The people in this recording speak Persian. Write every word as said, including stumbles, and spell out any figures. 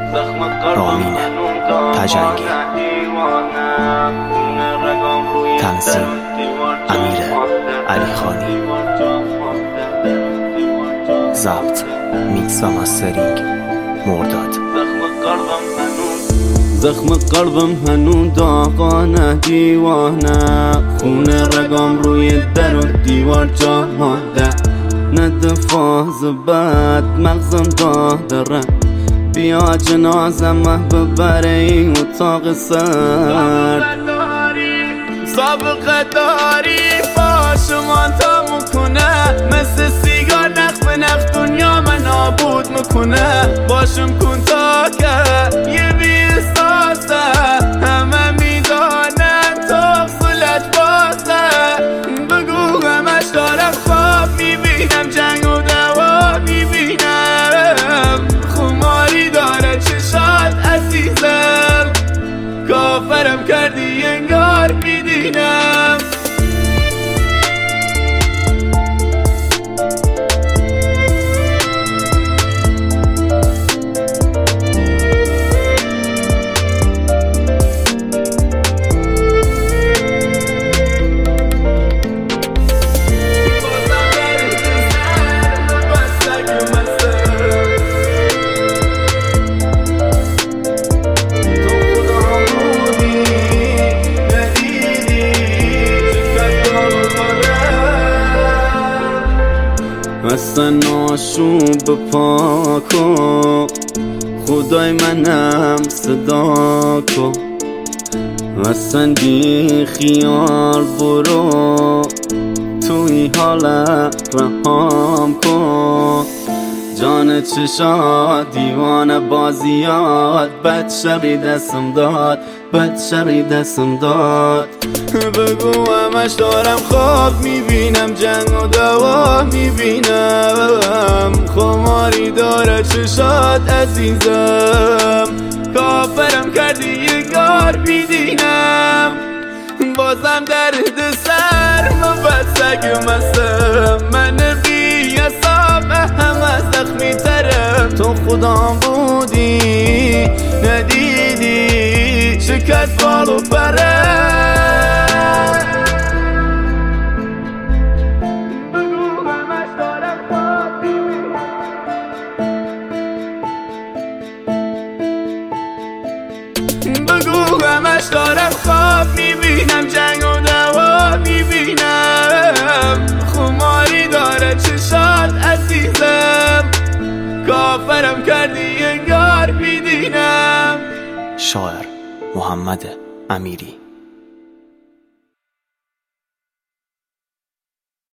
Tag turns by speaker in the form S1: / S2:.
S1: رامین تجنگی، تنظیم امیر علیخانی، ضبط میکس و مسترینگ مرداد.
S2: زخم قلبم هنوز داغانه، دیوانه، خون رگام روی در و دیوار جا مانده. ند فاز بد مغزم داره، بیا جنازم ببره این اتاق سرد. سابقه داری باشمان تا مکنه، مثل سیگار نخ به نخ دنیا من نابود میکنه. باشم کن تا که یه بیستاسه، همه میدانن تو صلت باسه. بگو همش دارم خواب میبینم، جنگ و دوا میبینم. خماری داره چشات عزیزم، کافرم کردی انگار میدینم. اصلا آشوب پاکو، خدای منم صدا کو. اصلا بی خیال برو، توی حال رهام کن. جان چشات دیوانه بازیات، بد شری دستم داد، بد شری دستم داد. بگو همش دارم خواب میبینم، جنگ و دوا میبینم. خماری داره چشات عزیزم، کافرم کردی یه گار بیدینم. بازم درد سر من بسگ مستم، من بی حساب همه زخمی ترم. تو خودم بودی ندیدی شکست بالو پره. بگو همش دارم خواب میبینم، جنگ و دوا میبینم. خماری داره چشات عزیزم، کافرم کردی انگار میدینم.
S1: شاعر محمد امیری.